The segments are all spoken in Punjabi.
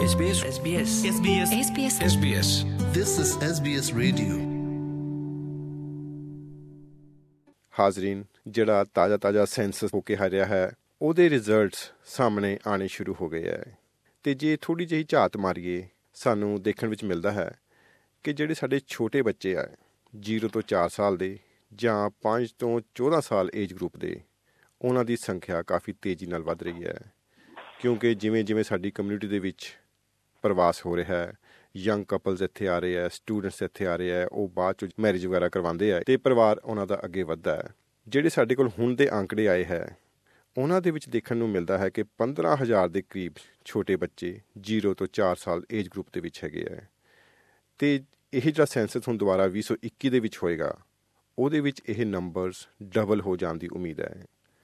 SBS SBS SBS SBS SBS This is SBS Radio. ਹਾਜ਼ਰੀਨ, ਜਿਹੜਾ ਤਾਜ਼ਾ ਸੈਂਸਸ ਹੋ ਕੇ ਹਰਿਆ ਹੈ ਉਹਦੇ ਰਿਜ਼ਲਟਸ ਸਾਹਮਣੇ ਆਉਣੇ ਸ਼ੁਰੂ ਹੋ ਗਏ ਹੈ ਅਤੇ ਜੇ ਥੋੜ੍ਹੀ ਜਿਹੀ ਝਾਤ ਮਾਰੀਏ ਸਾਨੂੰ ਦੇਖਣ ਵਿੱਚ ਮਿਲਦਾ ਹੈ ਕਿ ਜਿਹੜੇ ਸਾਡੇ ਛੋਟੇ ਬੱਚੇ ਆ 0 ਤੋਂ 4 ਸਾਲ ਦੇ ਜਾਂ 5 ਤੋਂ 14 ਸਾਲ ਏਜ ਗਰੁੱਪ ਦੇ, ਉਹਨਾਂ ਦੀ ਸੰਖਿਆ ਕਾਫੀ ਤੇਜ਼ੀ ਨਾਲ ਵੱਧ ਰਹੀ ਹੈ। ਕਿਉਂਕਿ ਜਿਵੇਂ ਸਾਡੀ ਕਮਿਊਨਿਟੀ ਦੇ ਵਿੱਚ ਪ੍ਰਵਾਸ ਹੋ ਰਿਹਾ ਹੈ, ਯੰਗ ਕਪਲਸ ਇੱਥੇ ਆ ਰਹੇ ਹੈ, ਸਟੂਡੈਂਟਸ ਇੱਥੇ ਆ ਰਹੇ ਹੈ, ਉਹ ਬਾਅਦ 'ਚ ਮੈਰਿਜ ਵਗੈਰਾ ਕਰਵਾਉਂਦੇ ਹੈ ਅਤੇ ਪਰਿਵਾਰ ਉਹਨਾਂ ਦਾ ਅੱਗੇ ਵੱਧਦਾ ਹੈ। ਜਿਹੜੇ ਸਾਡੇ ਕੋਲ ਹੁਣ ਦੇ ਅੰਕੜੇ ਆਏ ਹੈ ਉਹਨਾਂ ਦੇ ਵਿੱਚ ਦੇਖਣ ਨੂੰ ਮਿਲਦਾ ਹੈ ਕਿ 15,000 ਦੇ ਕਰੀਬ ਛੋਟੇ ਬੱਚੇ 0 ਤੋਂ 4 ਸਾਲ ਏਜ ਗਰੁੱਪ ਦੇ ਵਿੱਚ ਹੈਗੇ ਹੈ। ਅਤੇ ਇਹ ਜਿਹੜਾ ਸੈਂਸਸ ਹੁਣ ਦੁਬਾਰਾ 2021 ਦੇ ਵਿੱਚ ਹੋਏਗਾ, ਉਹਦੇ ਵਿੱਚ ਇਹ ਨੰਬਰਸ ਡਬਲ ਹੋ ਜਾਣ ਦੀ ਉਮੀਦ ਹੈ।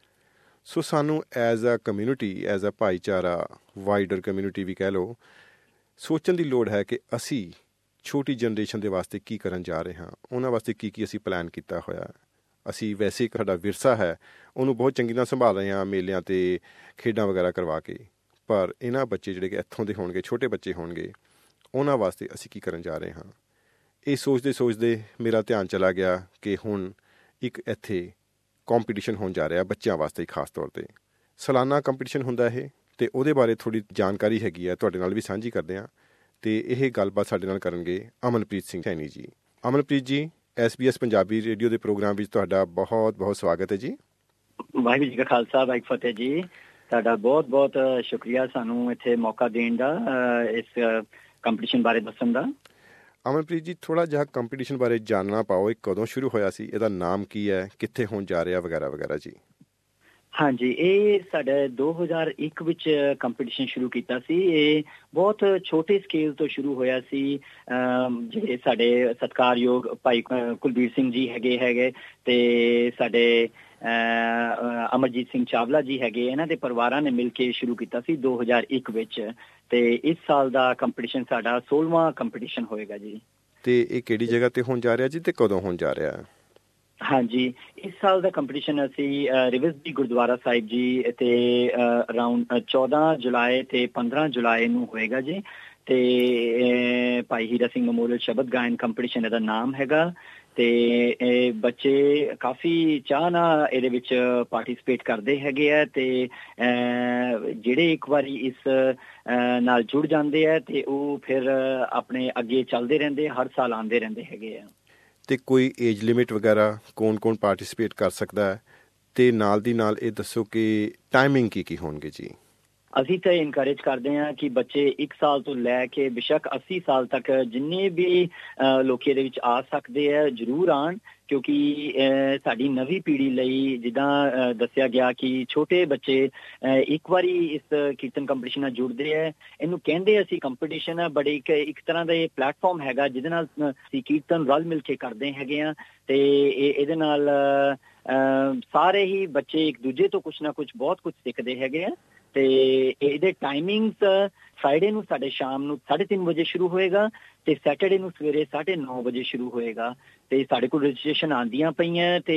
ਸੋ ਸਾਨੂੰ as a community, as a ਭਾਈਚਾਰਾ, ਵਾਈਡਰ ਕਮਿਊਨਿਟੀ ਵੀ ਕਹਿ ਲਓ, ਸੋਚਣ ਦੀ ਲੋੜ ਹੈ ਕਿ ਅਸੀਂ ਛੋਟੀ ਜਨਰੇਸ਼ਨ ਦੇ ਵਾਸਤੇ ਕੀ ਕਰਨ ਜਾ ਰਹੇ ਹਾਂ, ਉਹਨਾਂ ਵਾਸਤੇ ਕੀ ਅਸੀਂ ਪਲਾਨ ਕੀਤਾ ਹੋਇਆ। ਅਸੀਂ ਵੈਸੇ ਸਾਡਾ ਵਿਰਸਾ ਹੈ ਉਹਨੂੰ ਬਹੁਤ ਚੰਗੀ ਤਰ੍ਹਾਂ ਸੰਭਾਲ ਰਹੇ ਹਾਂ, ਮੇਲਿਆਂ 'ਤੇ ਖੇਡਾਂ ਵਗੈਰਾ ਕਰਵਾ ਕੇ, ਪਰ ਇਹਨਾਂ ਬੱਚੇ ਜਿਹੜੇ ਕਿ ਇੱਥੋਂ ਦੇ ਹੋਣਗੇ, ਛੋਟੇ ਬੱਚੇ ਹੋਣਗੇ, ਉਹਨਾਂ ਵਾਸਤੇ ਅਸੀਂ ਕੀ ਕਰਨ ਜਾ ਰਹੇ ਹਾਂ। ਇਹ ਸੋਚਦੇ ਮੇਰਾ ਧਿਆਨ ਚਲਾ ਗਿਆ ਕਿ ਹੁਣ ਇੱਕ ਇੱਥੇ ਕੰਪੀਟੀਸ਼ਨ ਹੋਣ ਜਾ ਰਿਹਾ ਬੱਚਿਆਂ ਵਾਸਤੇ, ਖਾਸ ਤੌਰ 'ਤੇ ਸਾਲਾਨਾ ਕੰਪੀਟੀਸ਼ਨ ਹੁੰਦਾ ਇਹ, ਅਤੇ ਉਹਦੇ ਬਾਰੇ ਥੋੜ੍ਹੀ ਜਾਣਕਾਰੀ ਹੈਗੀ ਹੈ, ਤੁਹਾਡੇ ਨਾਲ ਵੀ ਸਾਂਝੀ ਕਰਦੇ ਹਾਂ। ਅਤੇ ਇਹ ਗੱਲਬਾਤ ਸਾਡੇ ਨਾਲ ਕਰਨਗੇ ਅਮਨਪ੍ਰੀਤ ਸਿੰਘ ਸੈਣੀ ਜੀ। ਅਮਨਪ੍ਰੀਤ ਜੀ, SBS ਪੰਜਾਬੀ ਰੇਡੀਓ ਦੇ ਪ੍ਰੋਗਰਾਮ ਵਿੱਚ ਤੁਹਾਡਾ ਬਹੁਤ ਬਹੁਤ ਸਵਾਗਤ ਹੈ ਜੀ। ਵਾਹਿਗੁਰੂ ਜੀ ਕਾ ਖਾਲਸਾ, ਵਾਹਿਗੁਰੂ ਫਤਿਹ ਜੀ। ਤੁਹਾਡਾ ਬਹੁਤ ਬਹੁਤ ਸ਼ੁਕਰੀਆ ਸਾਨੂੰ ਇੱਥੇ ਮੌਕਾ ਦੇਣ ਦਾ, ਇਸ ਕੰਪੀਟੀਸ਼ਨ ਬਾਰੇ ਦੱਸਣ ਦਾ। ਅਮਨਪ੍ਰੀਤ ਜੀ, ਥੋੜ੍ਹਾ ਜਿਹਾ ਕੰਪੀਟੀਸ਼ਨ ਬਾਰੇ ਜਾਣਨਾ ਪਾਓ। ਇਹ ਕਦੋਂ ਸ਼ੁਰੂ ਹੋਇਆ ਸੀ, ਇਹਦਾ ਨਾਮ ਕੀ ਹੈ, ਕਿੱਥੇ ਹੋਣ ਜਾ ਰਿਹਾ ਵਗੈਰਾ ਵਗੈਰਾ ਜੀ। ਹਾਂਜੀ, ਇਹ ਸਾਡੇ 2001 ਵਿੱਚ ਕੰਪੀਟੀਸ਼ਨ ਸ਼ੁਰੂ ਕੀਤਾ ਸੀ। ਇਹ ਬਹੁਤ ਛੋਟੇ ਸਕੇਲ ਤੋਂ ਸ਼ੁਰੂ ਹੋਇਆ ਸੀ। ਜਿਹੜੇ ਸਾਡੇ ਸਤਿਕਾਰਯੋਗ ਭਾਈ ਕੁਲਬੀਰ ਸਿੰਘ ਜੀ ਹੈਗੇ ਅਤੇ ਸਾਡੇ ਅਮਰਜੀਤ ਸਿੰਘ ਚਾਵਲਾ ਜੀ ਹੈਗੇ, ਇਹਨਾਂ ਦੇ ਪਰਿਵਾਰਾਂ ਨੇ ਮਿਲ ਕੇ ਸ਼ੁਰੂ ਕੀਤਾ ਸੀ 2001 ਵਿੱਚ। ਅਤੇ ਇਸ ਸਾਲ ਦਾ ਕੰਪੀਟੀਸ਼ਨ ਸਾਡਾ 16ਵਾਂ ਕੰਪੀਟੀਸ਼ਨ ਹੋਏਗਾ ਜੀ। ਅਤੇ ਇਹ ਕਿਹੜੀ ਜਗ੍ਹਾ 'ਤੇ ਹੋਣ ਜਾ ਰਿਹਾ ਜੀ, ਅਤੇ ਕਦੋਂ ਹੋਣ ਜਾ ਰਿਹਾ? ਹਾਂਜੀ, ਇਸ ਸਾਲ ਦਾ ਕੰਪੀਟੀਸ਼ਨ ਅਸੀਂ ਰਿਵਰਸਬੀ ਗੁਰਦੁਆਰਾ ਸਾਹਿਬ ਜੀ ਅਤੇ ਅਰਾਊਂਡ 14 ਜੁਲਾਈ ਅਤੇ 15 ਜੁਲਾਈ ਨੂੰ ਹੋਏਗਾ ਜੀ। ਅਤੇ ਭਾਈ ਹੀਰਾ ਸਿੰਘ ਮੈਮੋਰੀਅਲ ਸ਼ਬਦ ਗਾਇਨ ਕੰਪੀਟੀਸ਼ਨ ਇਹਦਾ ਨਾਮ ਹੈਗਾ। ਅਤੇ ਬੱਚੇ ਕਾਫੀ ਚਾਅ ਨਾਲ ਇਹਦੇ ਵਿੱਚ ਪਾਰਟੀਸਪੇਟ ਕਰਦੇ ਹੈਗੇ ਆ, ਅਤੇ ਜਿਹੜੇ ਇੱਕ ਵਾਰੀ ਇਸ ਨਾਲ ਜੁੜ ਜਾਂਦੇ ਆ ਅਤੇ ਉਹ ਫਿਰ ਆਪਣੇ ਅੱਗੇ ਚੱਲਦੇ ਰਹਿੰਦੇ, ਹਰ ਸਾਲ ਆਉਂਦੇ ਰਹਿੰਦੇ ਹੈਗੇ ਆ। ਅਤੇ ਕੋਈ ਏਜ ਲਿਮਿਟ ਵਗੈਰਾ, ਕੌਣ ਪਾਰਟੀਸਪੇਟ ਕਰ ਸਕਦਾ ਹੈ? ਅਤੇ ਨਾਲ ਦੀ ਨਾਲ ਇਹ ਦੱਸੋ ਕਿ ਟਾਈਮਿੰਗ ਕੀ ਹੋਣਗੇ ਜੀ। ਅਸੀਂ ਤਾਂ ਇਨਕਰੇਜ ਕਰਦੇ ਹਾਂ ਕਿ ਬੱਚੇ 1 ਸਾਲ ਤੋਂ ਲੈ ਕੇ ਬੇਸ਼ੱਕ 80 ਸਾਲ ਤੱਕ ਜਿੰਨੇ ਵੀ ਲੋਕ ਇਹਦੇ ਵਿੱਚ ਆ ਸਕਦੇ ਆ, ਜ਼ਰੂਰ ਆਉਣ। ਕਿਉਂਕਿ ਸਾਡੀ ਨਵੀਂ ਪੀੜ੍ਹੀ ਲਈ, ਜਿੱਦਾਂ ਦੱਸਿਆ ਗਿਆ ਕਿ ਛੋਟੇ ਬੱਚੇ ਇੱਕ ਵਾਰੀ ਇਸ ਕੀਰਤਨ ਕੰਪੀਟੀਸ਼ਨ ਨਾਲ ਜੁੜਦੇ ਹੈ। ਇਹਨੂੰ ਕਹਿੰਦੇ ਅਸੀਂ ਕੰਪੀਟੀਸ਼ਨ ਹੈ, ਬਟ ਇੱਕ ਤਰ੍ਹਾਂ ਦਾ ਇਹ ਪਲੈਟਫਾਰਮ ਹੈਗਾ ਜਿਹਦੇ ਨਾਲ ਅਸੀਂ ਕੀਰਤਨ ਰਲ ਮਿਲ ਕੇ ਕਰਦੇ ਹੈਗੇ ਹਾਂ। ਅਤੇ ਇਹਦੇ ਨਾਲ ਸਾਰੇ ਹੀ ਬੱਚੇ ਇੱਕ ਦੂਜੇ ਤੋਂ ਕੁਛ ਨਾ ਕੁਛ ਬਹੁਤ ਕੁਛ ਸਿੱਖਦੇ ਹੈਗੇ ਆ। ਅਤੇ ਇਹਦੇ ਟਾਈਮਿੰਗਸ ਫਰਾਈਡੇ ਨੂੰ ਸਾਡੇ ਸ਼ਾਮ ਨੂੰ 3:30 ਵਜੇ ਸ਼ੁਰੂ ਹੋਏਗਾ ਅਤੇ ਸੈਟਰਡੇ ਨੂੰ ਸਵੇਰੇ 9:30 ਵਜੇ ਸ਼ੁਰੂ ਹੋਏਗਾ। ਅਤੇ ਸਾਡੇ ਕੋਲ ਰਜਿਸਟ੍ਰੇਸ਼ਨ ਆਉਂਦੀਆਂ ਪਈਆਂ, ਅਤੇ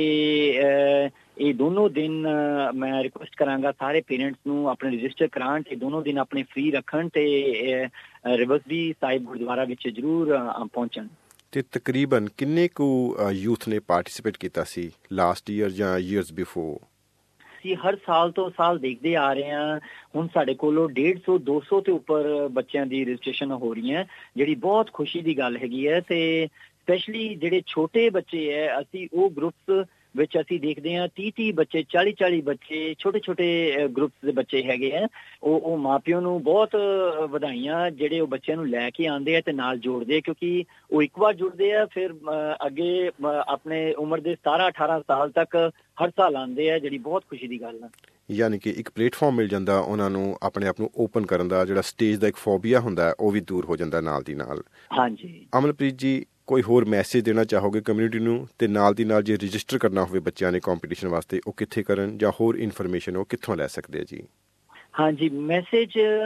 ਇਹ ਦੋਨੋਂ ਦਿਨ ਮੈਂ ਰਿਕੁਐਸਟ ਕਰਾਂਗਾ ਸਾਰੇ ਪੇਰੈਂਟਸ ਨੂੰ ਆਪਣੇ ਰਜਿਸਟਰ ਕਰਾਉਣ ਅਤੇ ਦੋਨੋਂ ਦਿਨ ਆਪਣੇ ਫ੍ਰੀ ਰੱਖਣ ਅਤੇ ਰਿਵਰਸਬੀ ਸਾਹਿਬ ਗੁਰਦੁਆਰਾ ਵਿੱਚ ਜ਼ਰੂਰ ਪਹੁੰਚਣ। ਅਤੇ ਤਕਰੀਬਨ ਕਿੰਨੇ ਕੁ ਯੂਥ ਨੇ ਪਾਰਟੀਸਪੇਟ ਕੀਤਾ ਸੀ ਲਾਸਟ ਈਅਰ ਜਾਂ ਈਅਰਸ ਬਿਫੋਰ? ਅਸੀਂ ਹਰ ਸਾਲ ਤੋਂ ਸਾਲ ਦੇਖਦੇ ਆ ਰਹੇ ਹਾਂ। ਹੁਣ ਸਾਡੇ ਕੋਲੋਂ 150-200 ਤੋਂ ਉੱਪਰ ਬੱਚਿਆਂ ਦੀ ਰਜਿਸਟ੍ਰੇਸ਼ਨ ਹੋ ਰਹੀ ਹੈ, ਜਿਹੜੀ ਬਹੁਤ ਖੁਸ਼ੀ ਦੀ ਗੱਲ ਹੈਗੀ ਹੈ। ਅਤੇ ਸਪੈਸ਼ਲੀ ਜਿਹੜੇ ਛੋਟੇ ਬੱਚੇ ਹੈ, ਅਸੀਂ ਉਹ ਗਰੁੱਪਸ ਵਿੱਚ ਅਸੀਂ ਦੇਖਦੇ ਹਾਂ 30 ਬੱਚੇ, 40 ਬੱਚੇ, ਛੋਟੇ ਗਰੁੱਪਸ ਦੇ ਬੱਚੇ ਹੈਗੇ ਆ। ਉਹ ਮਾਂ-ਪਿਓ ਨੂੰ ਬਹੁਤ ਵਧਾਈਆਂ, ਜਿਹੜੇ ਉਹ ਬੱਚਿਆਂ ਨੂੰ ਲੈ ਕੇ ਆਉਂਦੇ ਆ ਅਤੇ ਨਾਲ ਜੋੜਦੇ ਆ, ਕਿਉਂਕਿ ਉਹ ਇੱਕ ਵਾਰ ਜੁੜਦੇ ਆ ਫਿਰ ਅੱਗੇ ਆਪਣੇ ਉਮਰ ਦੇ 17-18 ਸਾਲ ਤੱਕ ਹਰ ਸਾਲ ਆਉਂਦੇ ਆ, ਜਿਹੜੀ ਬਹੁਤ ਖੁਸ਼ੀ ਦੀ ਗੱਲ ਆ। ਯਾਨੀ ਕਿ ਇੱਕ ਪਲੇਟਫਾਰਮ ਮਿਲ ਜਾਂਦਾ ਉਹਨਾਂ ਨੂੰ ਆਪਣੇ ਆਪ ਨੂੰ ਓਪਨ ਕਰਨ ਦਾ, ਜਿਹੜਾ ਸਟੇਜ ਦਾ ਇੱਕ ਫੋਬੀਆ ਹੁੰਦਾ ਉਹ ਵੀ ਦੂਰ ਹੋ ਜਾਂਦਾ ਨਾਲ ਦੀ ਨਾਲ। ਹਾਂਜੀ ਅਮਨਪ੍ਰੀਤ ਜੀ, ਕੋਈ ਹੋਰ ਮੈਸੇਜ ਦੇਣਾ ਚਾਹੋਗੇ ਕਮਿਊਨਿਟੀ ਨੂੰ? ਅਤੇ ਨਾਲ ਦੀ ਨਾਲ ਜੇ ਰਜਿਸਟਰ ਕਰਨਾ ਹੋਵੇ ਬੱਚਿਆਂ ਨੇ ਕੰਪੀਟੀਸ਼ਨ ਵਾਸਤੇ, ਉਹ ਕਿੱਥੇ ਕਰਨ, ਜਾਂ ਹੋਰ ਇਨਫੋਰਮੇਸ਼ਨ ਉਹ ਕਿੱਥੋਂ ਲੈ ਸਕਦੇ ਆ ਜੀ? ਹਾਂਜੀ, ਮੈਸੇਜ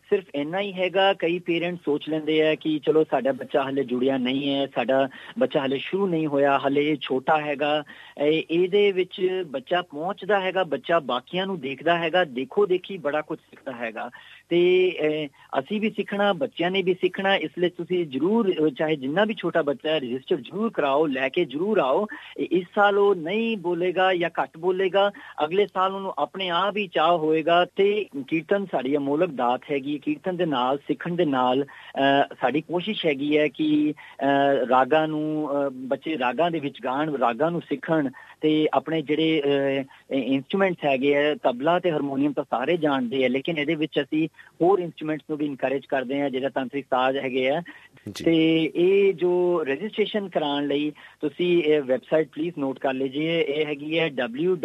ਸਿਰਫ ਇੰਨਾ ਹੀ ਹੈਗਾ। ਕਈ ਪੇਰੈਂਟਸ ਸੋਚ ਲੈਂਦੇ ਆ ਕਿ ਚਲੋ ਸਾਡਾ ਬੱਚਾ ਹਲੇ ਜੁੜਿਆ ਨਹੀਂ ਹੈ, ਸਾਡਾ ਬੱਚਾ ਹਲੇ ਸ਼ੁਰੂ ਨਹੀਂ ਹੋਇਆ, ਹਲੇ ਛੋਟਾ ਹੈਗਾ। ਇਹਦੇ ਵਿੱਚ ਬੱਚਾ ਪਹੁੰਚਦਾ ਹੈਗਾ, ਬੱਚਾ ਬਾਕੀਆਂ ਨੂੰ ਦੇਖਦਾ ਹੈਗਾ, ਦੇਖੋ ਦੇਖੀ ਬੜਾ ਕੁਝ ਸਿੱਖਦਾ ਹੈਗਾ। ਤੇ ਅਸੀਂ ਵੀ ਸਿੱਖਣਾ, ਬੱਚਿਆਂ ਨੇ ਵੀ ਸਿੱਖਣਾ। ਇਸ ਲਈ ਤੁਸੀਂ ਜ਼ਰੂਰ, ਚਾਹੇ ਜਿੰਨਾ ਵੀ ਛੋਟਾ ਬੱਚਾ ਹੈ, ਰਜਿਸਟਰ ਜ਼ਰੂਰ ਕਰਾਓ, ਲੈ ਕੇ ਜ਼ਰੂਰ ਆਓ। ਇਸ ਸਾਲ ਉਹ ਨਹੀਂ ਬੋਲੇਗਾ ਜਾਂ ਘੱਟ ਬੋਲੇਗਾ, ਅਗਲੇ ਸਾਲ ਉਹਨੂੰ ਆਪਣੇ ਆਪ ਹੀ ਚਾਅ ਹੋਏਗਾ। ਤੇ ਕੀਰਤਨ ਸਾਡੀ ਅਮੋਲਕ ਦਾਤ ਹੈਗੀ। ਕੀਰਤਨ ਦੇ ਨਾਲ, ਸਿੱਖਣ ਦੇ ਨਾਲ ਸਾਡੀ ਕੋਸ਼ਿਸ਼ ਹੈਗੀ ਹੈ ਕਿ ਰਾਗਾਂ ਨੂੰ, ਬੱਚੇ ਰਾਗਾਂ ਦੇ ਵਿੱਚ ਗਾਣ, ਰਾਗਾਂ ਨੂੰ ਸਿੱਖਣ ਤੇ ਆਪਣੇ ਜਿਹੜੇ ਇੰਸਟਰੂਮੈਂਟਸ ਹੈਗੇ ਆ, ਤਬਲਾ ਤੇ ਹਾਰਮੋਨੀਅਮ ਤਾਂ ਸਾਰੇ ਜਾਣਦੇ ਆ, ਲੇਕਿਨ ਇਹਦੇ ਵਿੱਚ ਅਸੀਂ ਹੋਰ ਇੰਸਟਰੂਮੈਂਟਸ ਨੂੰ ਵੀ ਇਨਕਰੇਜ ਕਰਦੇ ਹਾਂ, ਜਿਹੜਾ ਤੰਤਰਿਕ ਸਾਜ਼ ਹੈਗੇ ਆ। ਤੇ ਇਹ ਜੋ ਰਜਿਸਟ੍ਰੇਸ਼ਨ ਕਰਾਉਣ ਲਈ ਤੁਸੀਂ ਇਹ ਵੈਬਸਾਈਟ ਪਲੀਜ਼ ਨੋਟ ਕਰ ਲੀਜੀਏ। ਇਹ ਹੈਗੀ ਹੈ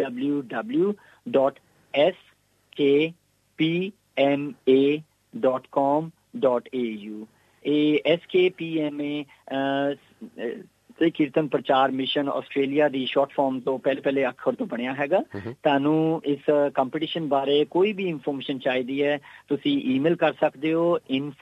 www.skpma.com.au। ਇਹ SKPMA ਤੇ ਕੀਰਤਨ ਪ੍ਰਚਾਰ ਮਿਸ਼ਨ ਆਸਟ੍ਰੇਲੀਆ ਦੀ ਸ਼ਾਰਟ ਫਾਰਮ ਤੋਂ ਪਹਿਲੇ ਅੱਖਰ ਤੋਂ ਬਣਿਆ ਹੈਗਾ। ਤੁਹਾਨੂੰ ਇਸ ਕੰਪੀਟੀਸ਼ਨ ਬਾਰੇ ਕੋਈ ਵੀ ਇਨਫੋਰਮੇਸ਼ਨ ਚਾਹੀਦੀ ਹੈ, ਤੁਸੀਂ ਈਮੇਲ ਕਰ ਸਕਦੇ ਹੋ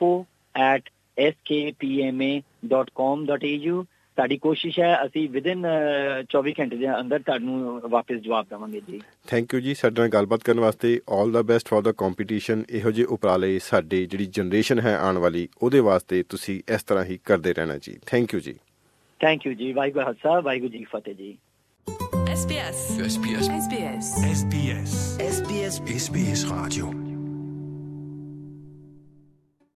info@skpma.com.au। ਸਾਡੀ ਕੋਸ਼ਿਸ਼ ਹੈ ਅਸੀਂ ਵਿਦਿਨ 24 ਘੰਟੇ ਦੇ ਅੰਦਰ ਤੁਹਾਨੂੰ ਵਾਪਸ ਜਵਾਬ ਦੇਵਾਂਗੇ ਜੀ। ਥੈਂਕ ਯੂ ਜੀ ਸਾਡੇ ਨਾਲ ਗੱਲਬਾਤ ਕਰਨ ਵਾਸਤੇ। All the best for the competition. ਇਹੋ ਜਿਹੇ ਉਪਰਾਲੇ ਸਾਡੀ ਜਿਹੜੀ ਜਨਰੇਸ਼ਨ ਹੈ ਆਉਣ ਵਾਲੀ, ਉਹਦੇ ਵਾਸਤੇ ਤੁਸੀਂ ਇਸ ਤਰ੍ਹਾਂ ਹੀ ਕਰਦੇ ਰਹਿਣਾ ਜੀ। ਥੈਂਕ ਯੂ ਜੀ। ਥੈਂਕ ਯੂ ਜੀ। ਵਾਹਿਗੁਰੂ ਖਾਲਸਾ, ਵਾਹਿਗੁਰੂ ਜੀ ਕੀ ਫਤਿਹ ਜੀ। SBS SBS SBS SBS SBS SBS Radio।